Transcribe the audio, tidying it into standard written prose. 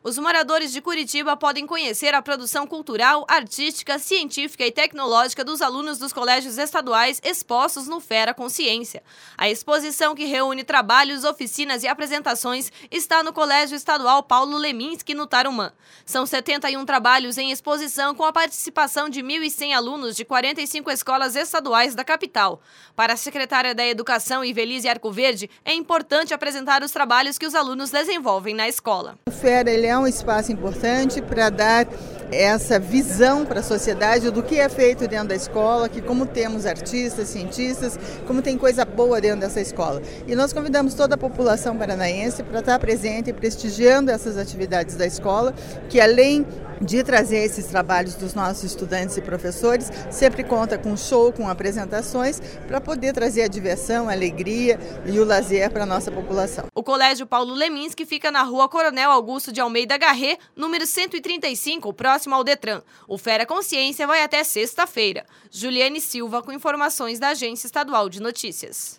Os moradores de Curitiba podem conhecer a produção cultural, artística, científica e tecnológica dos alunos dos colégios estaduais expostos no Fera Consciência. A exposição, que reúne trabalhos, oficinas e apresentações, está no Colégio Estadual Paulo Leminski, no Tarumã. São 71 trabalhos em exposição, com a participação de 1.100 alunos de 45 escolas estaduais da capital. Para a secretária da Educação, Ivelise Arcoverde, é importante apresentar os trabalhos que os alunos desenvolvem na escola. O Fera ele é um espaço importante para dar essa visão para a sociedade do que é feito dentro da escola, que como temos artistas, cientistas, como tem coisa boa dentro dessa escola. E nós convidamos toda a população paranaense para estar presente e prestigiando essas atividades da escola, que além de trazer esses trabalhos dos nossos estudantes e professores, sempre conta com show, com apresentações, para poder trazer a diversão, a alegria e o lazer para a nossa população. O Colégio Paulo Leminski fica na Rua Coronel Augusto de Almeida Garré, número 135, próximo ao Detran. O Fera Consciência vai até sexta-feira. Juliane Silva, com informações da Agência Estadual de Notícias.